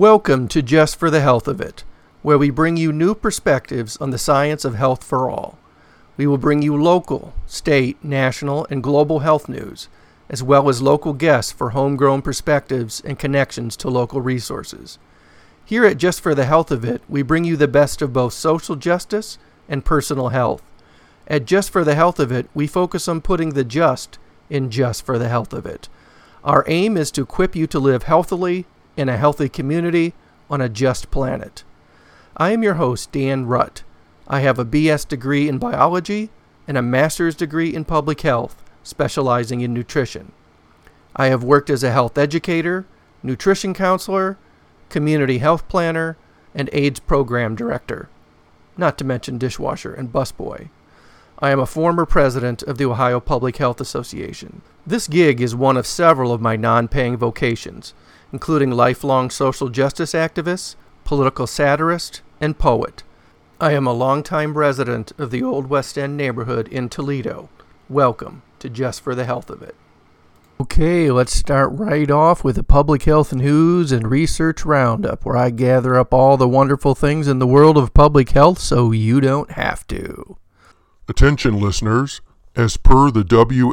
Welcome to Just for the Health of It, where we bring you new perspectives on the science of health for all. We will bring you local, state, national, and global health news, as well as local guests for homegrown perspectives and connections to local resources. Here at Just for the Health of It, we bring you the best of both social justice and personal health. At Just for the Health of It, we focus on putting the just in just for the health of it. Our aim is to equip you to live healthily in a healthy community on a just planet. I am your host, Dan Rutt. I have a BS degree in biology and a master's degree in public health, specializing in nutrition. I have worked as a health educator, nutrition counselor, community health planner, and AIDS program director, not to mention dishwasher and busboy. I am a former president of the Ohio Public Health Association. This gig is one of several of my non-paying vocations, including lifelong social justice activist, political satirist, and poet. I am a longtime resident of the Old West End neighborhood in Toledo. Welcome to Just for the Health of It. Okay, let's start right off with a public health news and research roundup, where I gather up all the wonderful things in the world of public health so you don't have to. Attention listeners, as per the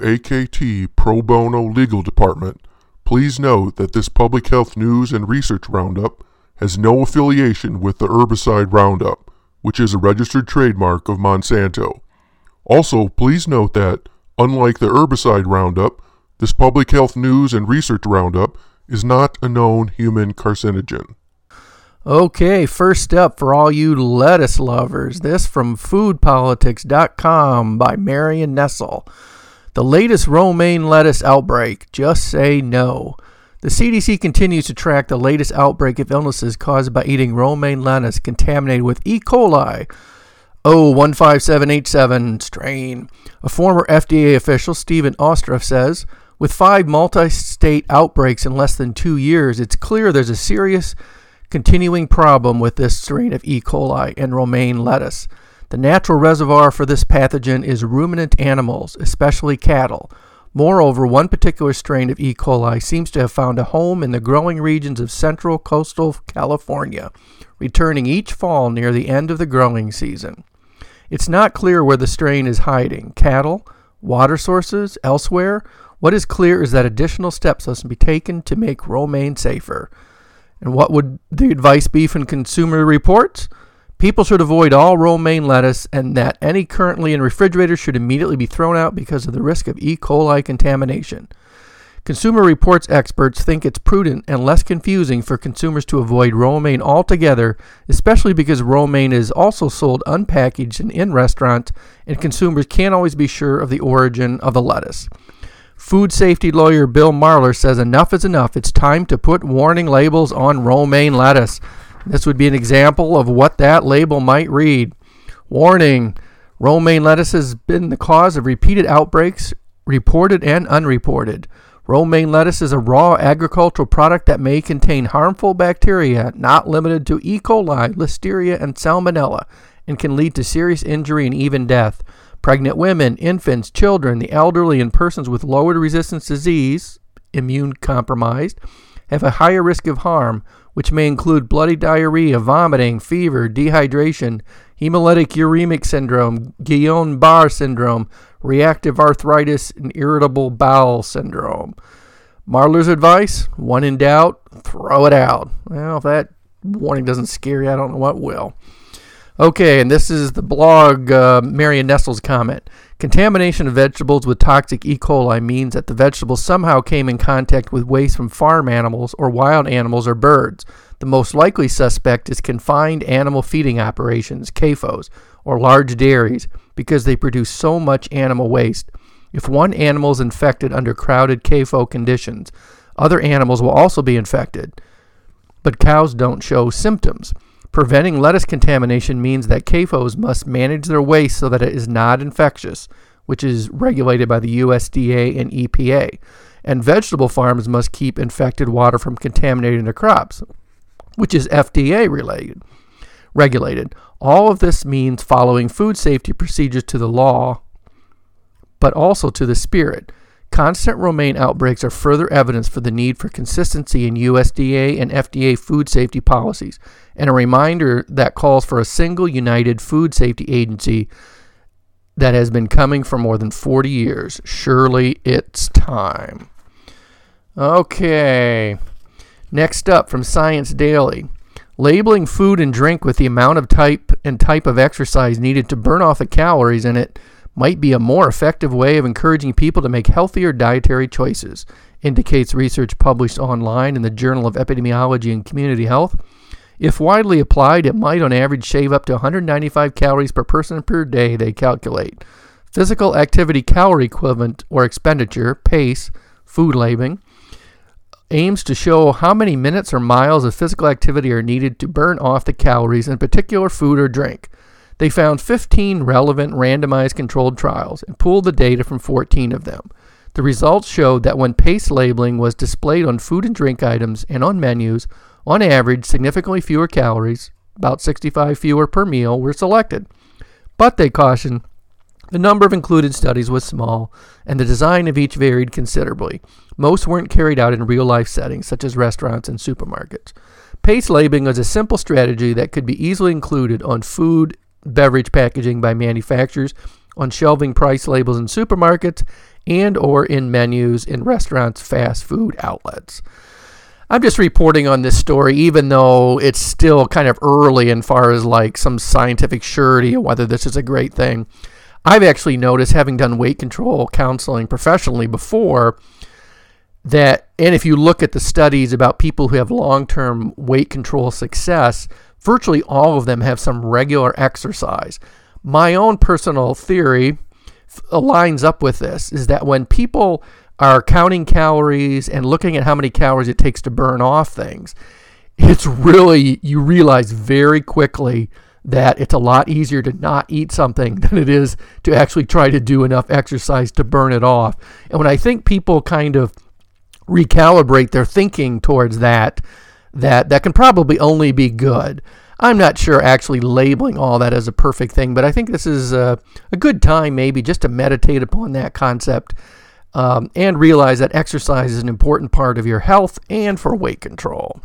WAKT Pro Bono Legal Department, please note that this public health news and research roundup has no affiliation with the herbicide Roundup, which is a registered trademark of Monsanto. Also, please note that, unlike the herbicide Roundup, this public health news and research roundup is not a known human carcinogen. Okay, first up for all you lettuce lovers, this from foodpolitics.com by Marion Nestle. The latest romaine lettuce outbreak, just say no. The CDC continues to track the latest outbreak of illnesses caused by eating romaine lettuce contaminated with E. coli 15787 strain. A former FDA official, Stephen Ostroff, says, with 5 multi-state outbreaks in less than 2 years, it's clear there's a serious continuing problem with this strain of E. coli and romaine lettuce. The natural reservoir for this pathogen is ruminant animals, especially cattle. Moreover, one particular strain of E. coli seems to have found a home in the growing regions of central coastal California, returning each fall near the end of the growing season. It's not clear where the strain is hiding: cattle, water sources, elsewhere. What is clear is that additional steps must be taken to make romaine safer. And what would the advice be from Consumer Reports? People should avoid all romaine lettuce, and that any currently in refrigerators should immediately be thrown out because of the risk of E. coli contamination. Consumer Reports experts think it's prudent and less confusing for consumers to avoid romaine altogether, especially because romaine is also sold unpackaged and in restaurants, and consumers can't always be sure of the origin of the lettuce. Food safety lawyer Bill Marler says enough is enough. It's time to put warning labels on romaine lettuce. This would be an example of what that label might read. Warning: romaine lettuce has been the cause of repeated outbreaks, reported and unreported. Romaine lettuce is a raw agricultural product that may contain harmful bacteria, not limited to E. coli, Listeria, and Salmonella, and can lead to serious injury and even death. Pregnant women, infants, children, the elderly, and persons with lowered resistance disease, immune compromised, have a higher risk of harm, which may include bloody diarrhea, vomiting, fever, dehydration, hemolytic uremic syndrome, Guillain-Barré syndrome, reactive arthritis, and irritable bowel syndrome. Marler's advice: when in doubt, throw it out. Well, if that warning doesn't scare you, I don't know what will. Okay, and this is the blog Marion Nestle's comment. Contamination of vegetables with toxic E. coli means that the vegetables somehow came in contact with waste from farm animals or wild animals or birds. The most likely suspect is confined animal feeding operations, CAFOs, or large dairies, because they produce so much animal waste. If one animal is infected under crowded CAFO conditions, other animals will also be infected. But cows don't show symptoms. Preventing lettuce contamination means that CAFOs must manage their waste so that it is not infectious, which is regulated by the USDA and EPA. And vegetable farms must keep infected water from contaminating their crops, which is FDA regulated. All of this means following food safety procedures to the law, but also to the spirit. Constant romaine outbreaks are further evidence for the need for consistency in USDA and FDA food safety policies, and a reminder that calls for a single united food safety agency that has been coming for more than 40 years. Surely it's time. Okay. Next up from Science Daily. Labeling food and drink with the amount of type of exercise needed to burn off the calories in it might be a more effective way of encouraging people to make healthier dietary choices, indicates research published online in the Journal of Epidemiology and Community Health. If widely applied, it might on average shave up to 195 calories per person per day, they calculate. Physical activity calorie equivalent or expenditure, PACE, food labeling, aims to show how many minutes or miles of physical activity are needed to burn off the calories in a particular food or drink. They found 15 relevant randomized controlled trials and pooled the data from 14 of them. The results showed that when PACE labeling was displayed on food and drink items and on menus, on average, significantly fewer calories, about 65 fewer per meal, were selected. But they cautioned the number of included studies was small, and the design of each varied considerably. Most weren't carried out in real-life settings, such as restaurants and supermarkets. PACE labeling was a simple strategy that could be easily included on food, beverage packaging by manufacturers, on shelving price labels in supermarkets, and or in menus in restaurants, fast food outlets. I'm just reporting on this story, even though it's still kind of early as far as like some scientific surety of whether this is a great thing. I've actually noticed, having done weight control counseling professionally before, that, and if you look at the studies about people who have long-term weight control success, virtually all of them have some regular exercise. My own personal theory lines up with this, is that when people are counting calories and looking at how many calories it takes to burn off things, it's really, you realize very quickly that it's a lot easier to not eat something than it is to actually try to do enough exercise to burn it off. And when I think people kind of recalibrate their thinking towards that can probably only be good. I'm not sure actually labeling all that as a perfect thing, but I think this is a good time maybe just to meditate upon that concept and realize that exercise is an important part of your health and for weight control.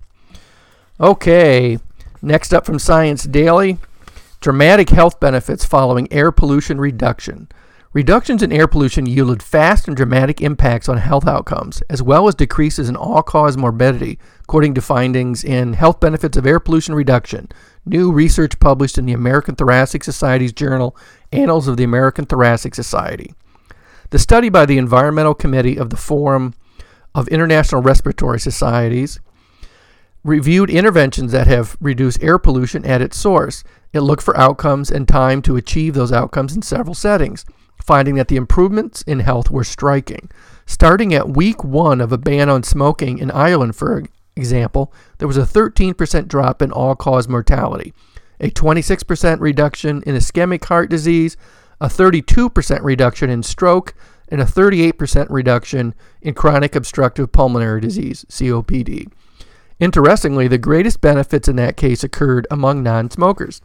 Okay, next up from Science Daily, dramatic health benefits following air pollution reduction. Reductions in air pollution yielded fast and dramatic impacts on health outcomes, as well as decreases in all-cause morbidity, according to findings in Health Benefits of Air Pollution Reduction, new research published in the American Thoracic Society's journal, Annals of the American Thoracic Society. The study by the Environmental Committee of the Forum of International Respiratory Societies reviewed interventions that have reduced air pollution at its source. It looked for outcomes and time to achieve those outcomes in several settings, finding that the improvements in health were striking. Starting at week 1 of a ban on smoking in Ireland, for example, there was a 13% drop in all-cause mortality, a 26% reduction in ischemic heart disease, a 32% reduction in stroke, and a 38% reduction in chronic obstructive pulmonary disease, COPD. Interestingly, the greatest benefits in that case occurred among non-smokers.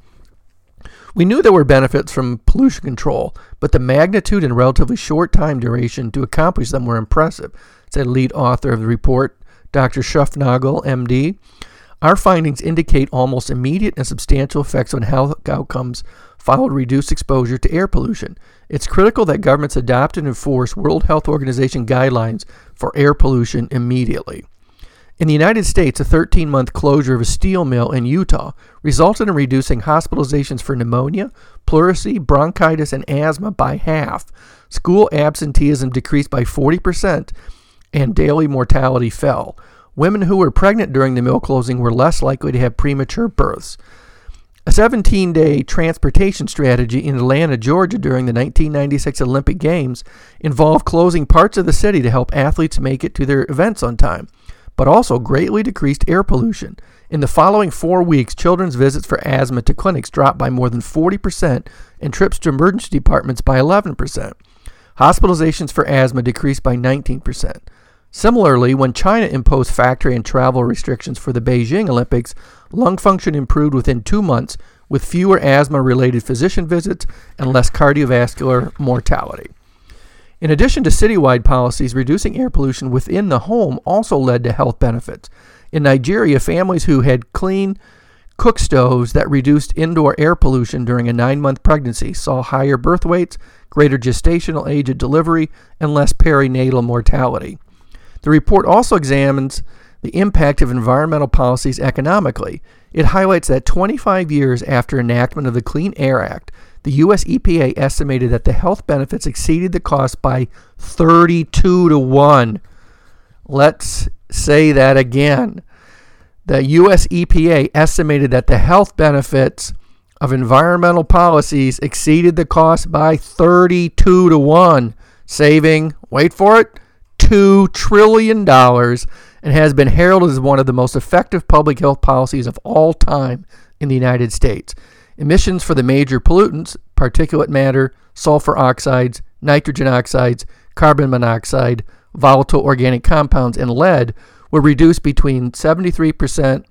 We knew there were benefits from pollution control, but the magnitude and relatively short time duration to accomplish them were impressive, said lead author of the report, Dr. Schuffnagel, MD. Our findings indicate almost immediate and substantial effects on health outcomes following reduced exposure to air pollution. It's critical that governments adopt and enforce World Health Organization guidelines for air pollution immediately. In the United States, a 13-month closure of a steel mill in Utah resulted in reducing hospitalizations for pneumonia, pleurisy, bronchitis, and asthma by half. School absenteeism decreased by 40%, and daily mortality fell. Women who were pregnant during the mill closing were less likely to have premature births. A 17-day transportation strategy in Atlanta, Georgia during the 1996 Olympic Games involved closing parts of the city to help athletes make it to their events on time, but also greatly decreased air pollution. In the following 4 weeks, children's visits for asthma to clinics dropped by more than 40% and trips to emergency departments by 11%. Hospitalizations for asthma decreased by 19%. Similarly, when China imposed factory and travel restrictions for the Beijing Olympics, lung function improved within 2 months with fewer asthma-related physician visits and less cardiovascular mortality. In addition to citywide policies, reducing air pollution within the home also led to health benefits. In Nigeria, families who had clean cook stoves that reduced indoor air pollution during a 9-month pregnancy saw higher birth weights, greater gestational age at delivery, and less perinatal mortality. The report also examines the impact of environmental policies economically. It highlights that 25 years after enactment of the Clean Air Act, the U.S. EPA estimated that the health benefits exceeded the cost by 32 to 1. Let's say that again. The U.S. EPA estimated that the health benefits of environmental policies exceeded the cost by 32 to 1, saving, wait for it, $2 trillion, and has been heralded as one of the most effective public health policies of all time in the United States. Emissions for the major pollutants, particulate matter, sulfur oxides, nitrogen oxides, carbon monoxide, volatile organic compounds, and lead were reduced by 73%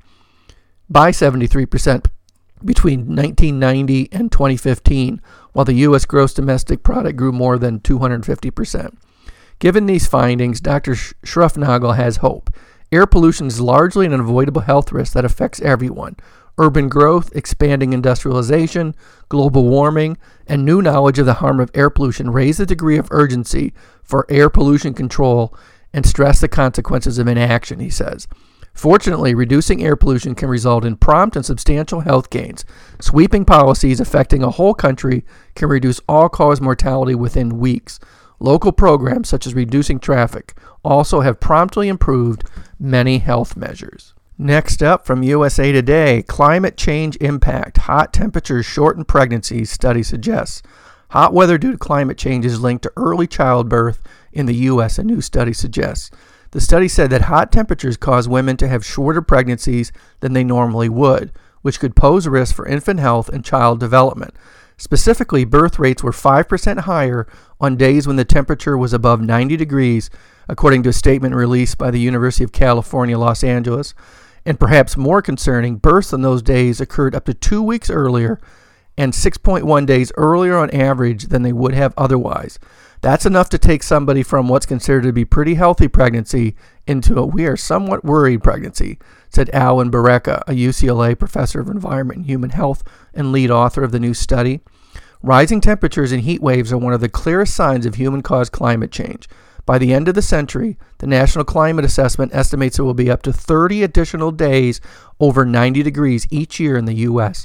between 1990 and 2015, while the U.S. gross domestic product grew more than 250%. Given these findings, Dr. Schruffnagel has hope. Air pollution is largely an avoidable health risk that affects everyone. Urban growth, expanding industrialization, global warming, and new knowledge of the harm of air pollution raise the degree of urgency for air pollution control and stress the consequences of inaction, he says. Fortunately, reducing air pollution can result in prompt and substantial health gains. Sweeping policies affecting a whole country can reduce all-cause mortality within weeks. Local programs, such as reducing traffic, also have promptly improved many health measures. Next up from USA Today, climate change impact. Hot temperatures shorten pregnancies, study suggests. Hot weather due to climate change is linked to early childbirth in the U.S., a new study suggests. The study said that hot temperatures cause women to have shorter pregnancies than they normally would, which could pose a risk for infant health and child development. Specifically, birth rates were 5% higher on days when the temperature was above 90 degrees, according to a statement released by the University of California, Los Angeles. And perhaps more concerning, births on those days occurred up to 2 weeks earlier and 6.1 days earlier on average than they would have otherwise. That's enough to take somebody from what's considered to be pretty healthy pregnancy into a we are somewhat worried pregnancy, said Alan Barreca, a UCLA professor of environment and human health and lead author of the new study. Rising temperatures and heat waves are one of the clearest signs of human-caused climate change. By the end of the century, the National Climate Assessment estimates there will be up to 30 additional days over 90 degrees each year in the U.S.,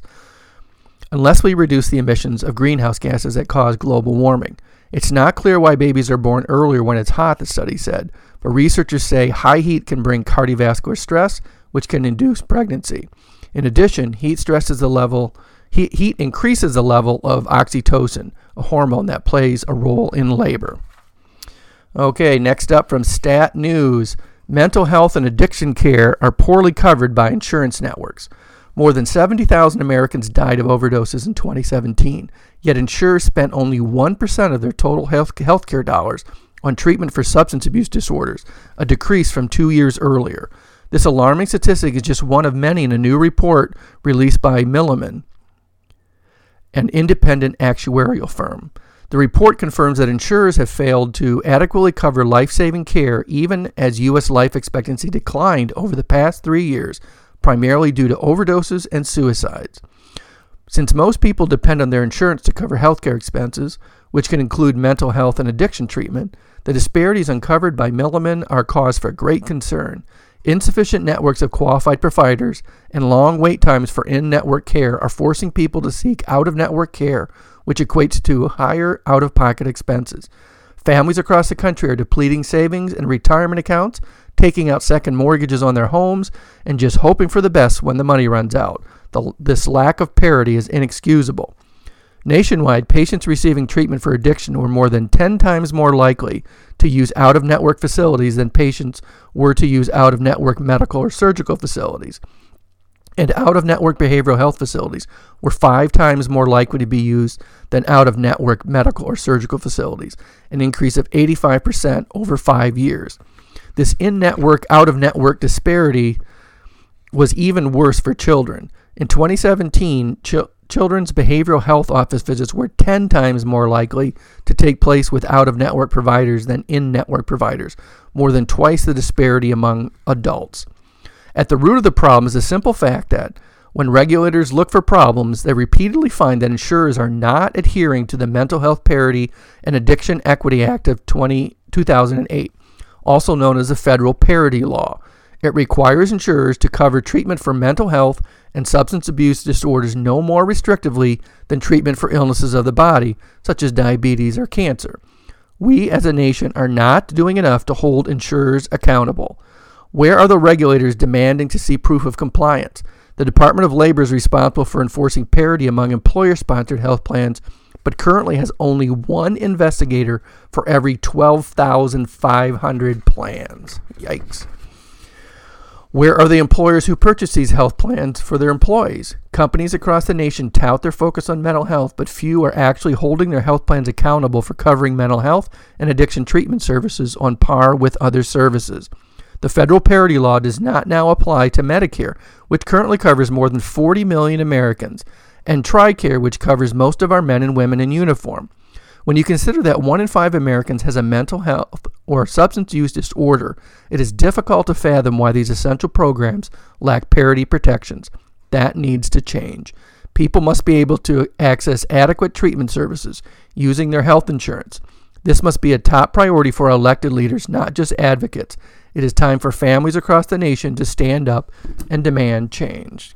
unless we reduce the emissions of greenhouse gases that cause global warming. It's not clear why babies are born earlier when it's hot, the study said, but researchers say high heat can bring cardiovascular stress, which can induce pregnancy. In addition, heat increases the level of oxytocin, a hormone that plays a role in labor. Okay, next up from Stat News, mental health and addiction care are poorly covered by insurance networks. More than 70,000 Americans died of overdoses in 2017, yet insurers spent only 1% of their total healthcare dollars on treatment for substance abuse disorders, a decrease from 2 years earlier. This alarming statistic is just one of many in a new report released by Milliman, an independent actuarial firm. The report confirms that insurers have failed to adequately cover life-saving care even as U.S. life expectancy declined over the past 3 years, primarily due to overdoses and suicides. Since most people depend on their insurance to cover healthcare expenses, which can include mental health and addiction treatment, the disparities uncovered by Milliman are cause for great concern. Insufficient networks of qualified providers and long wait times for in-network care are forcing people to seek out-of-network care, which equates to higher out-of-pocket expenses. Families across the country are depleting savings and retirement accounts, taking out second mortgages on their homes, and just hoping for the best when the money runs out. This lack of parity is inexcusable. Nationwide, patients receiving treatment for addiction were more than 10 times more likely to use out-of-network facilities than patients were to use out-of-network medical or surgical facilities. And out-of-network behavioral health facilities were 5 times more likely to be used than out-of-network medical or surgical facilities, an increase of 85% over 5 years. This in-network, out-of-network disparity was even worse for children. In 2017, children's behavioral health office visits were 10 times more likely to take place with out-of-network providers than in-network providers, more than twice the disparity among adults. At the root of the problem is the simple fact that when regulators look for problems, they repeatedly find that insurers are not adhering to the Mental Health Parity and Addiction Equity Act of 2008, also known as the Federal Parity Law. It requires insurers to cover treatment for mental health and substance abuse disorders no more restrictively than treatment for illnesses of the body, such as diabetes or cancer. We as a nation are not doing enough to hold insurers accountable. Where are the regulators demanding to see proof of compliance? The Department of Labor is responsible for enforcing parity among employer-sponsored health plans, but currently has only one investigator for every 12,500 plans. Yikes. Where are the employers who purchase these health plans for their employees? Companies across the nation tout their focus on mental health, but few are actually holding their health plans accountable for covering mental health and addiction treatment services on par with other services. The federal parity law does not now apply to Medicare, which currently covers more than 40 million Americans, and TRICARE, which covers most of our men and women in uniform. When you consider that 1 in 5 Americans has a mental health or substance use disorder, it is difficult to fathom why these essential programs lack parity protections. That needs to change. People must be able to access adequate treatment services using their health insurance. This must be a top priority for our elected leaders, not just advocates. It is time for families across the nation to stand up and demand change.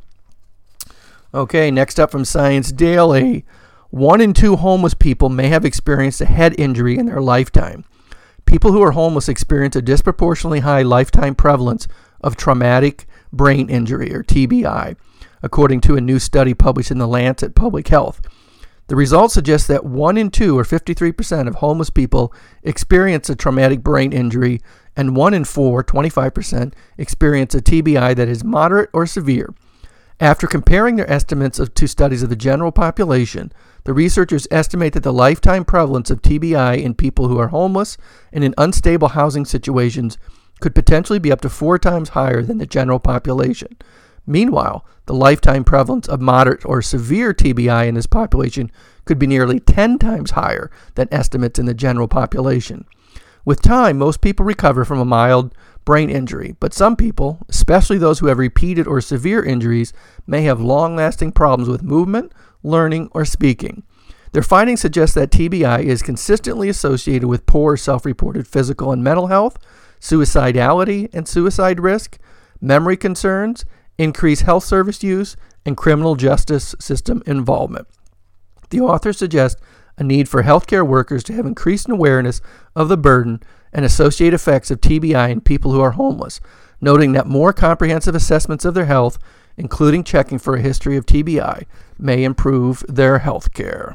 Okay, next up from Science Daily. 1 in 2 homeless people may have experienced a head injury in their lifetime. People who are homeless experience a disproportionately high lifetime prevalence of traumatic brain injury, or TBI, according to a new study published in The Lancet Public Health. The results suggest that 1 in 2, or 53%, of homeless people experience a traumatic brain injury, and 1 in 4, 25%, experience a TBI that is moderate or severe. After comparing their estimates to studies of the general population, the researchers estimate that the lifetime prevalence of TBI in people who are homeless and in unstable housing situations could potentially be up to 4 times higher than the general population. Meanwhile, the lifetime prevalence of moderate or severe TBI in this population could be nearly 10 times higher than estimates in the general population. With time, most people recover from a mild brain injury, but some people, especially those who have repeated or severe injuries, may have long-lasting problems with movement, learning, or speaking. Their findings suggest that TBI is consistently associated with poor self-reported physical and mental health, suicidality and suicide risk, memory concerns, increased health service use, and criminal justice system involvement. The authors suggest a need for healthcare workers to have increased awareness of the burden and associated effects of TBI in people who are homeless, noting that more comprehensive assessments of their health, including checking for a history of TBI, may improve their health care.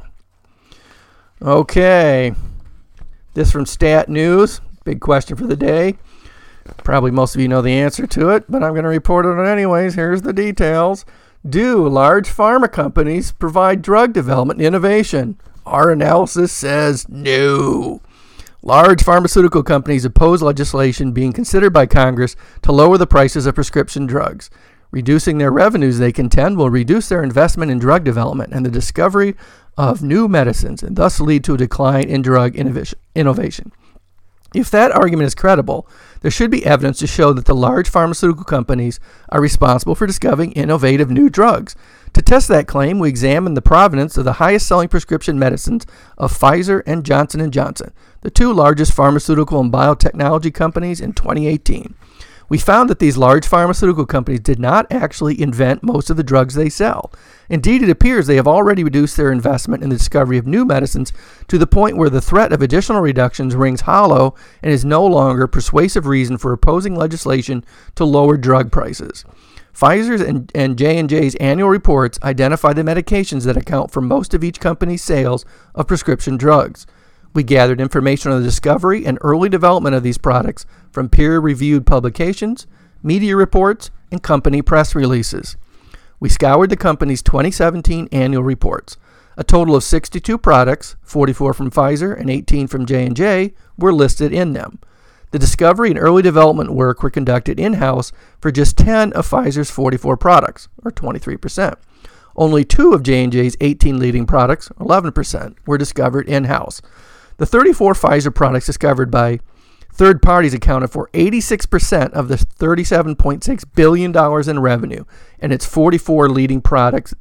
Okay, this from Stat News, big question for the day. Probably most of you know the answer to it, but I'm going to report on it anyways. Here's the details. Do large pharma companies provide drug development and innovation? Our analysis says no. Large pharmaceutical companies oppose legislation being considered by Congress to lower the prices of prescription drugs. Reducing their revenues, they contend, will reduce their investment in drug development and the discovery of new medicines, and thus lead to a decline in drug innovation. If that argument is credible, there should be evidence to show that the large pharmaceutical companies are responsible for discovering innovative new drugs. To test that claim, we examined the provenance of the highest-selling prescription medicines of Pfizer and Johnson & Johnson, the 2 largest pharmaceutical and biotechnology companies, in 2018. We found that these large pharmaceutical companies did not actually invent most of the drugs they sell. Indeed, it appears they have already reduced their investment in the discovery of new medicines to the point where the threat of additional reductions rings hollow and is no longer a persuasive reason for opposing legislation to lower drug prices. Pfizer's and J&J's annual reports identify the medications that account for most of each company's sales of prescription drugs. We gathered information on the discovery and early development of these products from peer-reviewed publications, media reports, and company press releases. We scoured the company's 2017 annual reports. A total of 62 products, 44 from Pfizer and 18 from J&J, were listed in them. The discovery and early development work were conducted in-house for just 10 of Pfizer's 44 products, or 23%. Only 2 of J&J's 18 leading products, 11%, were discovered in-house. The 34 Pfizer products discovered by third parties accounted for 86% of the $37.6 billion in revenue, and its 44 leading products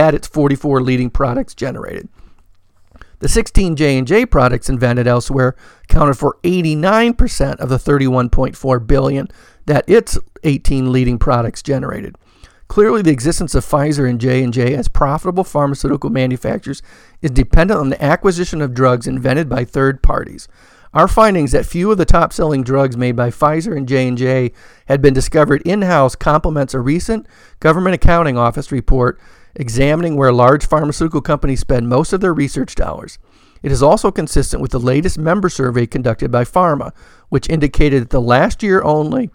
generated. The 16 J&J products invented elsewhere accounted for 89% of the $31.4 billion that its 18 leading products generated. Clearly, the existence of Pfizer and J&J as profitable pharmaceutical manufacturers is dependent on the acquisition of drugs invented by third parties. Our findings that few of the top-selling drugs made by Pfizer and J&J had been discovered in-house complements a recent Government Accounting Office report examining where large pharmaceutical companies spend most of their research dollars. It is also consistent with the latest member survey conducted by Pharma, which indicated that last year only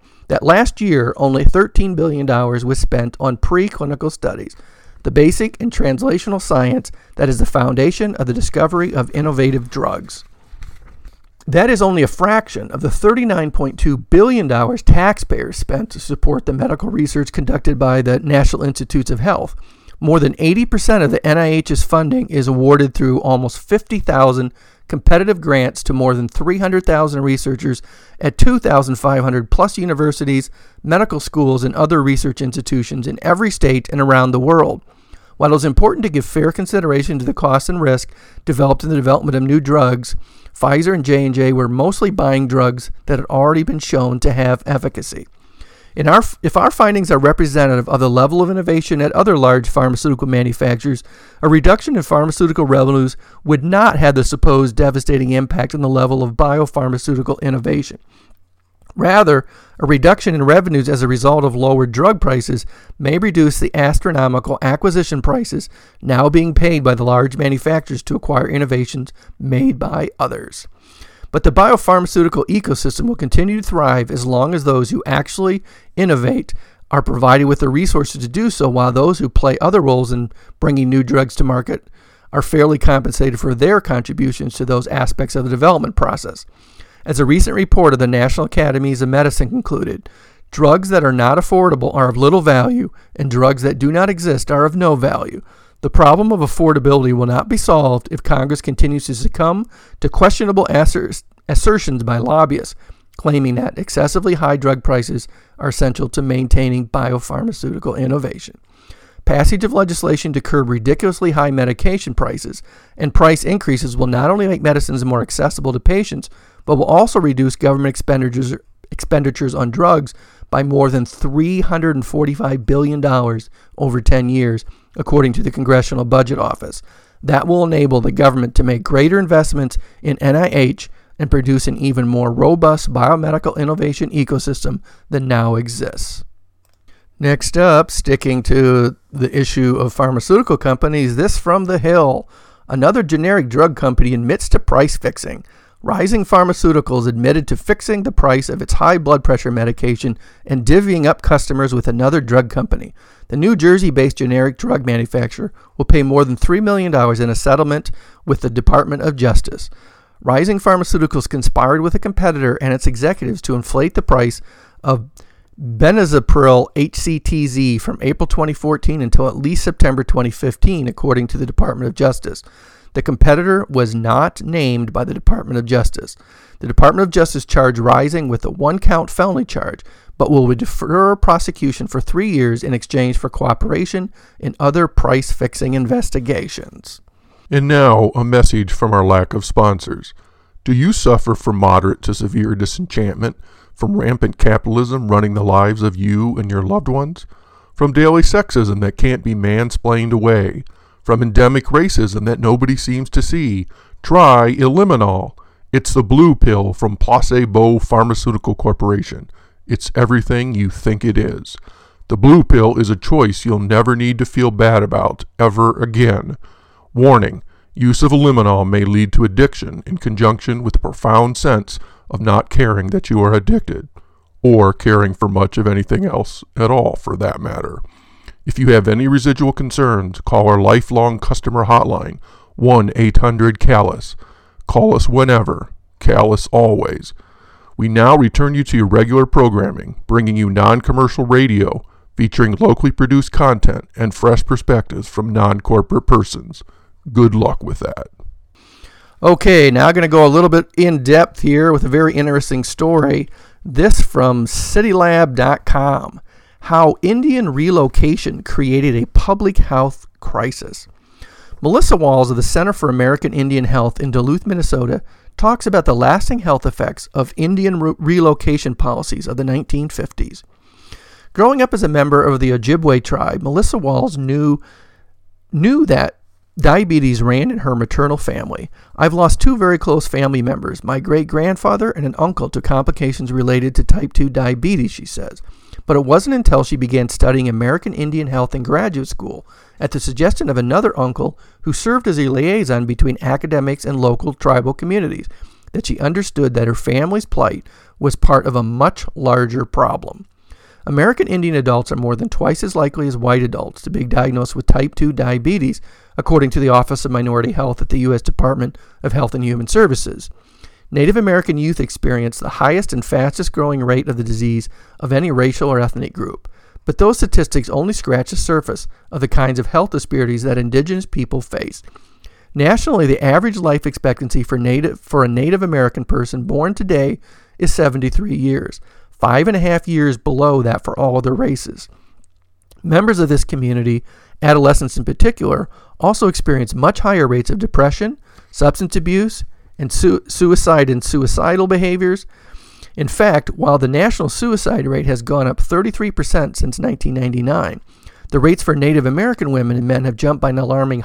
$13 billion was spent on preclinical studies, the basic and translational science that is the foundation of the discovery of innovative drugs. That is only a fraction of the $39.2 billion taxpayers spent to support the medical research conducted by the National Institutes of Health. More than 80% of the NIH's funding is awarded through almost 50,000 competitive grants to more than 300,000 researchers at 2,500 plus universities, medical schools, and other research institutions in every state and around the world. While it is important to give fair consideration to the cost and risk developed in the development of new drugs, Pfizer and J&J were mostly buying drugs that had already been shown to have efficacy. If our findings are representative of the level of innovation at other large pharmaceutical manufacturers, a reduction in pharmaceutical revenues would not have the supposed devastating impact on the level of biopharmaceutical innovation. Rather, a reduction in revenues as a result of lower drug prices may reduce the astronomical acquisition prices now being paid by the large manufacturers to acquire innovations made by others. But the biopharmaceutical ecosystem will continue to thrive as long as those who actually innovate are provided with the resources to do so, while those who play other roles in bringing new drugs to market are fairly compensated for their contributions to those aspects of the development process. As a recent report of the National Academies of Medicine concluded, drugs that are not affordable are of little value, and drugs that do not exist are of no value. The problem of affordability will not be solved if Congress continues to succumb to questionable assertions by lobbyists claiming that excessively high drug prices are essential to maintaining biopharmaceutical innovation. Passage of legislation to curb ridiculously high medication prices and price increases will not only make medicines more accessible to patients, but will also reduce government expenditures on drugs by more than $345 billion over 10 years, according to the Congressional Budget Office. That will enable the government to make greater investments in NIH and produce an even more robust biomedical innovation ecosystem than now exists. Next up, sticking to the issue of pharmaceutical companies, this from The Hill. Another generic drug company admits to price fixing. Rising Pharmaceuticals admitted to fixing the price of its high blood pressure medication and divvying up customers with another drug company. The New Jersey-based generic drug manufacturer will pay more than $3 million in a settlement with the Department of Justice. Rising Pharmaceuticals conspired with a competitor and its executives to inflate the price of Benazepril HCTZ from April 2014 until at least September 2015, according to the Department of Justice. The competitor was not named by the Department of Justice. The Department of Justice charged Rising with a one-count felony charge, but will defer prosecution for 3 years in exchange for cooperation in other price-fixing investigations. And now, a message from our lack of sponsors. Do you suffer from moderate to severe disenchantment from rampant capitalism running the lives of you and your loved ones? From daily sexism that can't be mansplained away? From endemic racism that nobody seems to see? Try Eliminol. It's the blue pill from Placebo Pharmaceutical Corporation. It's everything you think it is. The blue pill is a choice you'll never need to feel bad about ever again. Warning, use of Eliminol may lead to addiction in conjunction with a profound sense of not caring that you are addicted, or caring for much of anything else at all for that matter. If you have any residual concerns, call our lifelong customer hotline, 1-800-CALLUS. Call us whenever, Callus always. We now return you to your regular programming, bringing you non-commercial radio, featuring locally produced content and fresh perspectives from non-corporate persons. Good luck with that. Okay, now I'm going to go a little bit in depth here with a very interesting story. This from citylab.com. How Indian relocation created a public health crisis. Melissa Walls of the Center for American Indian Health in Duluth, Minnesota, talks about the lasting health effects of Indian relocation policies of the 1950s. Growing up as a member of the Ojibwe tribe, Melissa Walls knew that diabetes ran in her maternal family. I've lost two very close family members, my great-grandfather and an uncle, to complications related to type 2 diabetes, she says. But it wasn't until she began studying American Indian health in graduate school, at the suggestion of another uncle who served as a liaison between academics and local tribal communities, that she understood that her family's plight was part of a much larger problem. American Indian adults are more than twice as likely as white adults to be diagnosed with type 2 diabetes, according to the Office of Minority Health at the U.S. Department of Health and Human Services. Native American youth experience the highest and fastest growing rate of the disease of any racial or ethnic group. But those statistics only scratch the surface of the kinds of health disparities that indigenous people face. Nationally, the average life expectancy for a Native American person born today is 73 years, 5.5 years below that for all other races. Members of this community, adolescents in particular, also experience much higher rates of depression, substance abuse, and suicide and suicidal behaviors. In fact, while the national suicide rate has gone up 33% since 1999, the rates for Native American women and men have jumped by an alarming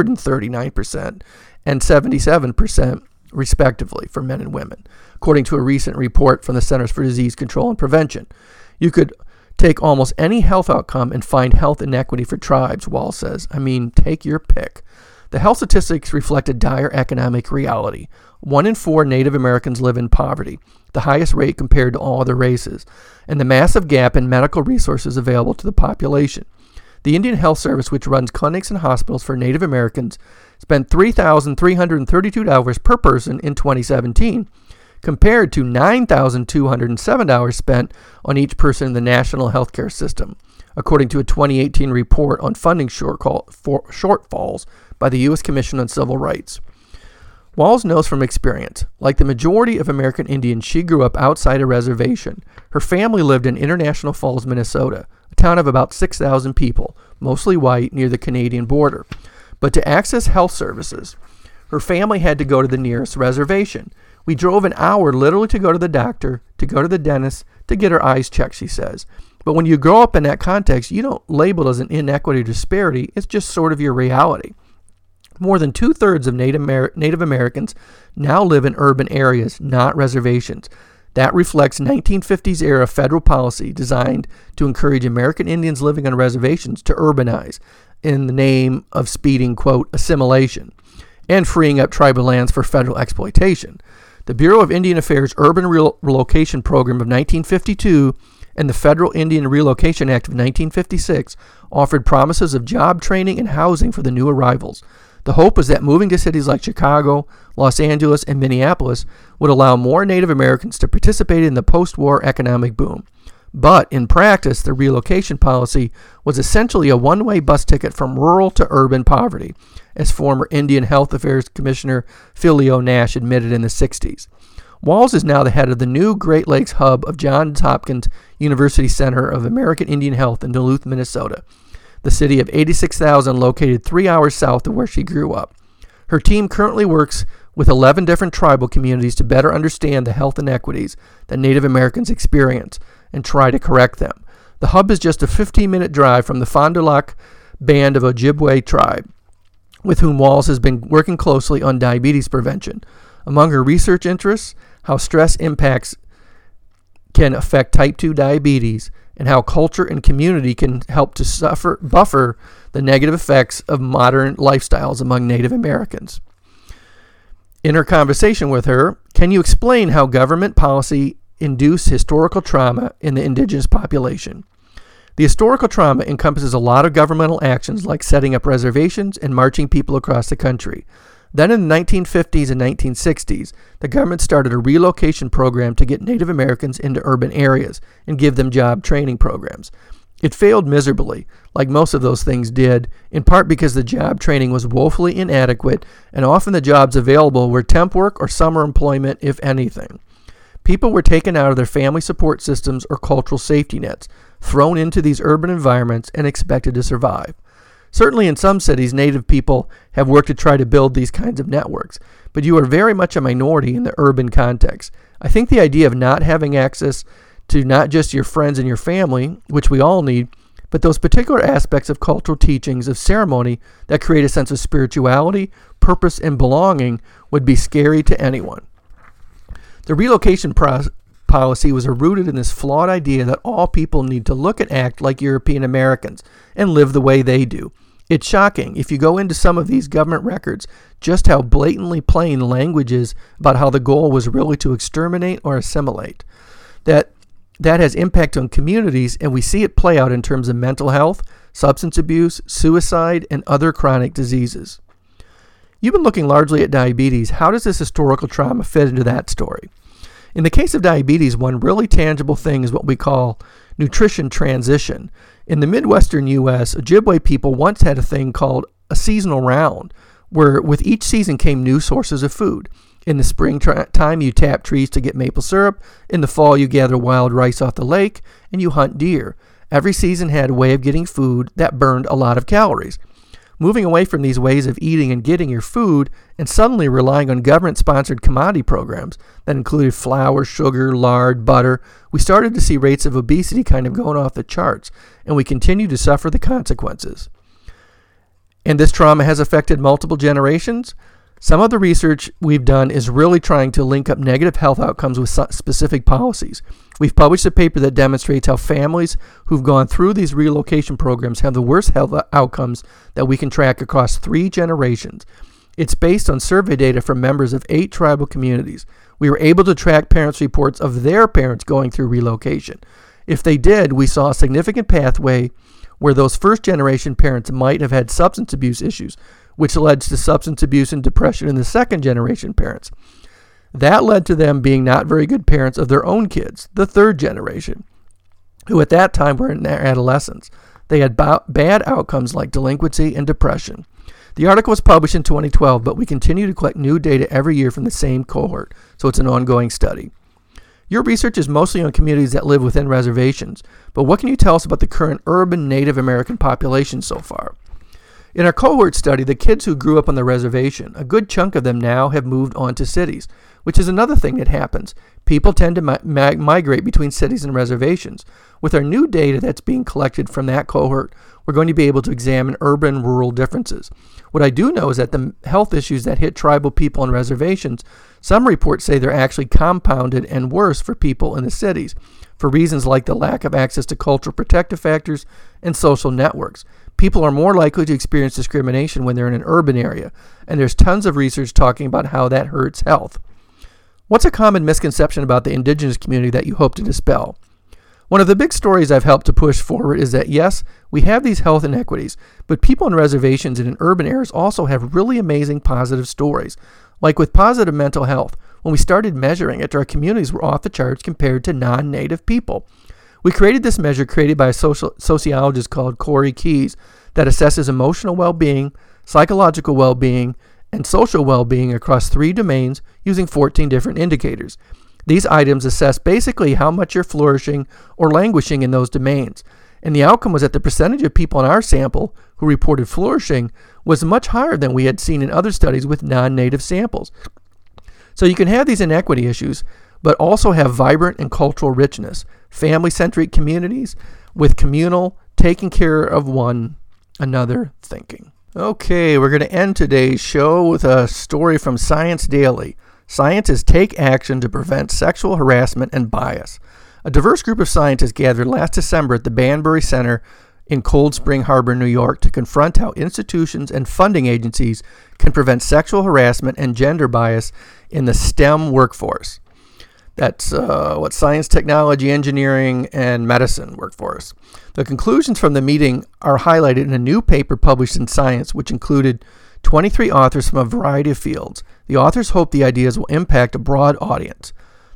139% and 77%, respectively, for men and women, according to a recent report from the Centers for Disease Control and Prevention. You could take almost any health outcome and find health inequity for tribes, Wall says. I mean, take your pick. The health statistics reflect a dire economic reality. 1 in 4 Native Americans live in poverty, the highest rate compared to all other races, and the massive gap in medical resources available to the population. The Indian Health Service, which runs clinics and hospitals for Native Americans, spent $3,332 per person in 2017, compared to $9,207 spent on each person in the national healthcare system, according to a 2018 report on funding shortfalls by the U.S. Commission on Civil Rights. Walls knows from experience. Like the majority of American Indians, she grew up outside a reservation. Her family lived in International Falls, Minnesota, a town of about 6,000 people, mostly white, near the Canadian border. But to access health services, her family had to go to the nearest reservation. We drove an hour literally to go to the doctor, to go to the dentist, to get our eyes checked, she says. But when you grow up in that context, you don't label it as an inequity or disparity. It's just sort of your reality. More than 2/3 of Native Americans now live in urban areas, not reservations. That reflects 1950s era federal policy designed to encourage American Indians living on reservations to urbanize in the name of speeding, quote, assimilation, and freeing up tribal lands for federal exploitation. The Bureau of Indian Affairs Urban Relocation Program of 1952 and the Federal Indian Relocation Act of 1956 offered promises of job training and housing for the new arrivals. The hope was that moving to cities like Chicago, Los Angeles, and Minneapolis would allow more Native Americans to participate in the post-war economic boom. But in practice, the relocation policy was essentially a one-way bus ticket from rural to urban poverty, as former Indian Health Affairs Commissioner Phil Leo Nash admitted in the 60s. Walls is now the head of the new Great Lakes hub of Johns Hopkins University Center of American Indian Health in Duluth, Minnesota, the city of 86,000 located 3 hours south of where she grew up. Her team currently works with 11 different tribal communities to better understand the health inequities that Native Americans experience and try to correct them. The hub is just a 15-minute drive from the Fond du Lac Band of Ojibwe tribe, with whom Walls has been working closely on diabetes prevention. Among her research interests, how stress impacts can affect type 2 diabetes, and how culture and community can help to buffer the negative effects of modern lifestyles among Native Americans. In her conversation with her, can you explain how government policy induced historical trauma in the indigenous population? The historical trauma encompasses a lot of governmental actions like setting up reservations and marching people across the country. Then in the 1950s and 1960s, the government started a relocation program to get Native Americans into urban areas and give them job training programs. It failed miserably, like most of those things did, in part because the job training was woefully inadequate, and often the jobs available were temp work or summer employment, if anything. People were taken out of their family support systems or cultural safety nets, thrown into these urban environments, and expected to survive. Certainly in some cities, Native people have worked to try to build these kinds of networks, but you are very much a minority in the urban context. I think the idea of not having access to not just your friends and your family, which we all need, but those particular aspects of cultural teachings of ceremony that create a sense of spirituality, purpose, and belonging would be scary to anyone. The relocation policy was rooted in this flawed idea that all people need to look and act like European Americans and live the way they do. It's shocking, if you go into some of these government records, just how blatantly plain language is about how the goal was really to exterminate or assimilate. That has impact on communities, and we see it play out in terms of mental health, substance abuse, suicide, and other chronic diseases. You've been looking largely at diabetes. How does this historical trauma fit into that story? In the case of diabetes, one really tangible thing is what we call nutrition transition. In the Midwestern U.S., Ojibwe people once had a thing called a seasonal round, where with each season came new sources of food. In the springtime, you tap trees to get maple syrup. In the fall, you gather wild rice off the lake, and you hunt deer. Every season had a way of getting food that burned a lot of calories. Moving away from these ways of eating and getting your food, and suddenly relying on government-sponsored commodity programs that included flour, sugar, lard, butter, we started to see rates of obesity kind of going off the charts, and we continue to suffer the consequences. And this trauma has affected multiple generations. Some of the research we've done is really trying to link up negative health outcomes with specific policies. We've published a paper that demonstrates how families who've gone through these relocation programs have the worst health outcomes that we can track across 3 generations. It's based on survey data from members of 8 tribal communities. We were able to track parents' reports of their parents going through relocation. If they did, we saw a significant pathway where those first-generation parents might have had substance abuse issues, which led to substance abuse and depression in the second-generation parents. That led to them being not very good parents of their own kids, the third generation, who at that time were in their adolescence. They had bad outcomes like delinquency and depression. The article was published in 2012, but we continue to collect new data every year from the same cohort, so it's an ongoing study. Your research is mostly on communities that live within reservations, but what can you tell us about the current urban Native American population so far? In our cohort study, the kids who grew up on the reservation, a good chunk of them now have moved on to cities, which is another thing that happens. People tend to migrate between cities and reservations. With our new data that's being collected from that cohort, we're going to be able to examine urban-rural differences. What I do know is that the health issues that hit tribal people on reservations, some reports say they're actually compounded and worse for people in the cities, for reasons like the lack of access to cultural protective factors and social networks. People are more likely to experience discrimination when they're in an urban area, and there's tons of research talking about how that hurts health. What's a common misconception about the indigenous community that you hope to dispel? One of the big stories I've helped to push forward is that, yes, we have these health inequities, but people on reservations and in urban areas also have really amazing positive stories. Like with positive mental health, when we started measuring it, our communities were off the charts compared to non-native people. We created this measure created by a sociologist called Corey Keyes that assesses emotional well-being, psychological well-being, and social well-being across 3 domains using 14 different indicators. These items assess basically how much you're flourishing or languishing in those domains. And the outcome was that the percentage of people in our sample who reported flourishing was much higher than we had seen in other studies with non-native samples. So you can have these inequity issues, but also have vibrant and cultural richness, family-centric communities with communal, taking care of one another thinking. Okay, we're going to end today's show with a story from Science Daily. Scientists take action to prevent sexual harassment and bias. A diverse group of scientists gathered last December at the Banbury Center in Cold Spring Harbor, New York, to confront how institutions and funding agencies can prevent sexual harassment and gender bias in the STEM workforce. That's science, technology, engineering, and medicine workforce. The conclusions from the meeting are highlighted in a new paper published in Science, which included 23 authors from a variety of fields. The authors hope the ideas will impact a broad audience.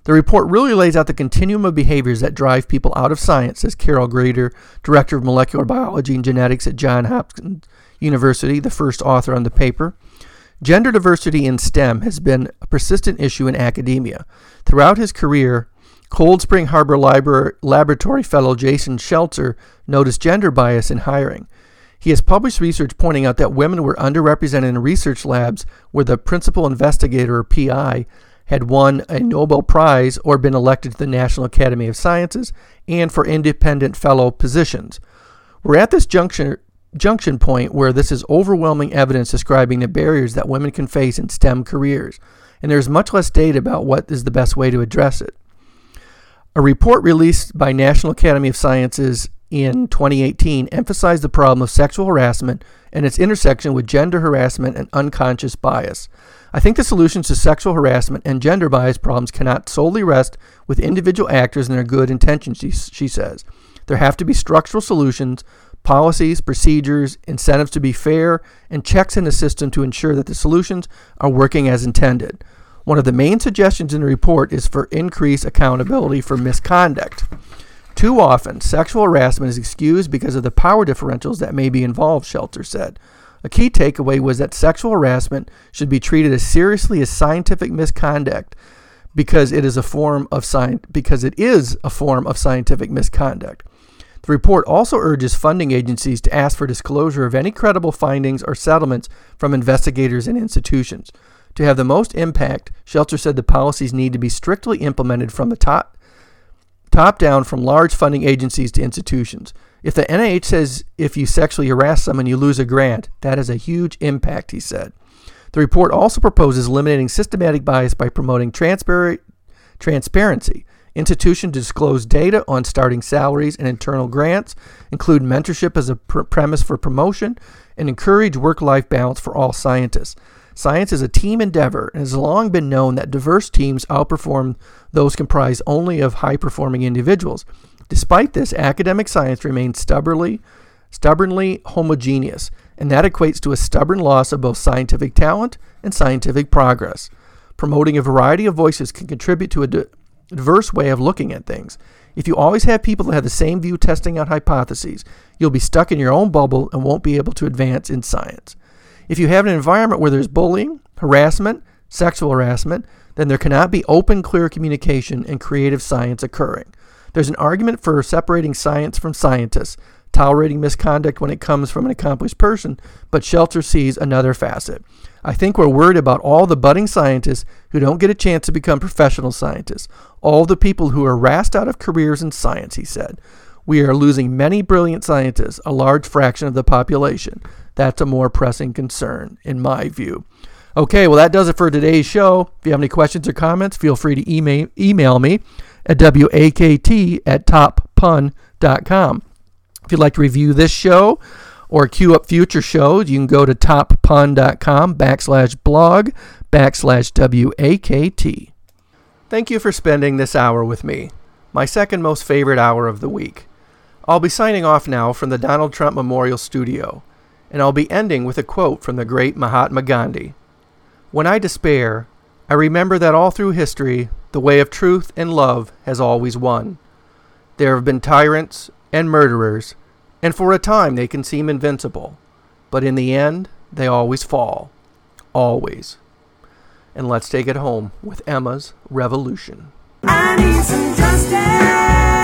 The report really lays out the continuum of behaviors that drive people out of science, says Carol Grader, Director of Molecular Biology and Genetics at Johns Hopkins University, the first author on the paper. Gender diversity in STEM has been a persistent issue in academia. Throughout his career, Cold Spring Harbor Laboratory fellow Jason Sheltzer noticed gender bias in hiring. He has published research pointing out that women were underrepresented in research labs where the principal investigator, or PI, had won a Nobel Prize or been elected to the National Academy of Sciences, and for independent fellow positions. We're at this junction point where this is overwhelming evidence describing the barriers that women can face in STEM careers, and there's much less data about what is the best way to address it. A report released by National Academy of Sciences in 2018 emphasized the problem of sexual harassment and its intersection with gender harassment and unconscious bias. I think the solutions to sexual harassment and gender bias problems cannot solely rest with individual actors and their good intentions, she says. There have to be structural solutions, policies, procedures, incentives to be fair, and checks in the system to ensure that the solutions are working as intended. One of the main suggestions in the report is for increased accountability for misconduct. Too often, sexual harassment is excused because of the power differentials that may be involved, Sheltzer said. A key takeaway was that sexual harassment should be treated as seriously as scientific misconduct because it is a form of scientific misconduct. The report also urges funding agencies to ask for disclosure of any credible findings or settlements from investigators and institutions. To have the most impact, Sheltzer said the policies need to be strictly implemented from the top down from large funding agencies to institutions. If the NIH says if you sexually harass someone you lose a grant, that is a huge impact, he said. The report also proposes eliminating systematic bias by promoting transparency. Institutions disclose data on starting salaries and internal grants, include mentorship as a premise for promotion, and encourage work-life balance for all scientists. Science is a team endeavor, and it has long been known that diverse teams outperform those comprised only of high-performing individuals. Despite this, academic science remains stubbornly homogeneous, and that equates to a stubborn loss of both scientific talent and scientific progress. Promoting a variety of voices can contribute to a diverse way of looking at things. If you always have people that have the same view testing out hypotheses, you'll be stuck in your own bubble and won't be able to advance in science. If you have an environment where there's bullying, harassment, sexual harassment, then there cannot be open, clear communication and creative science occurring. There's an argument for separating science from scientists, tolerating misconduct when it comes from an accomplished person, but Sheltzer sees another facet. I think we're worried about all the budding scientists who don't get a chance to become professional scientists, all the people who are harassed out of careers in science, he said. We are losing many brilliant scientists, a large fraction of the population. That's a more pressing concern, in my view. Okay, well, that does it for today's show. If you have any questions or comments, feel free to email me at wakt@toppun.com. If you'd like to review this show or queue up future shows, you can go to toppun.com/blog/WAKT. Thank you for spending this hour with me, my second most favorite hour of the week. I'll be signing off now from the Donald Trump Memorial Studio, and I'll be ending with a quote from the great Mahatma Gandhi. When I despair, I remember that all through history, the way of truth and love has always won. There have been tyrants and murderers, and for a time they can seem invincible, but in the end, they always fall. Always. And let's take it home with Emma's Revolution. I need some justice.